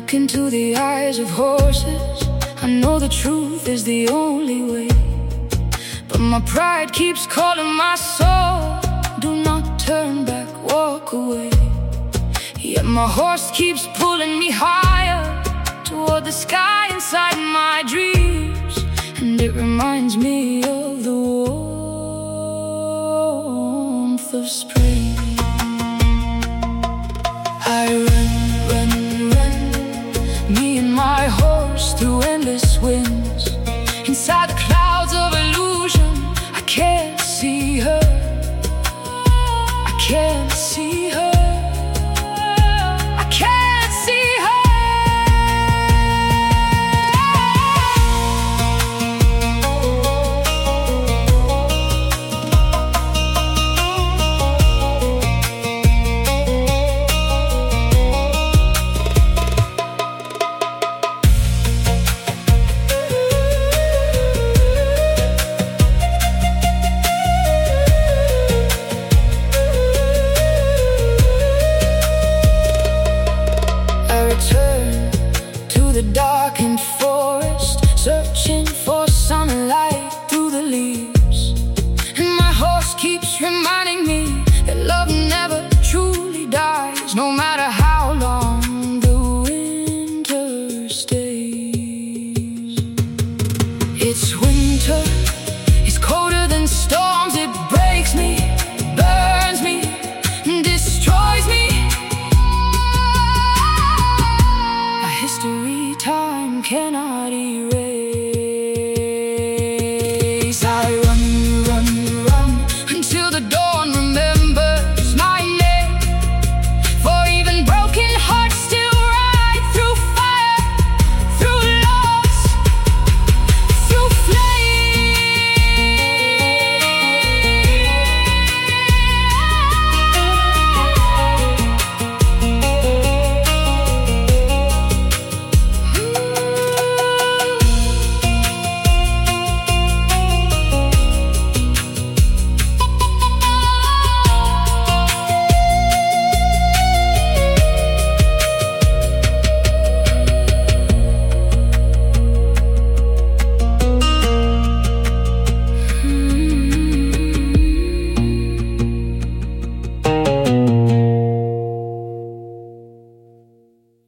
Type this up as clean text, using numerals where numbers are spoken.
look into the eyes of horses, I know the truth is the only way. But my pride keeps calling my soul, do not turn back, walk away. Yet my horse keeps pulling me higher, toward the sky inside my dreams. And it reminds me of the warmth of spring.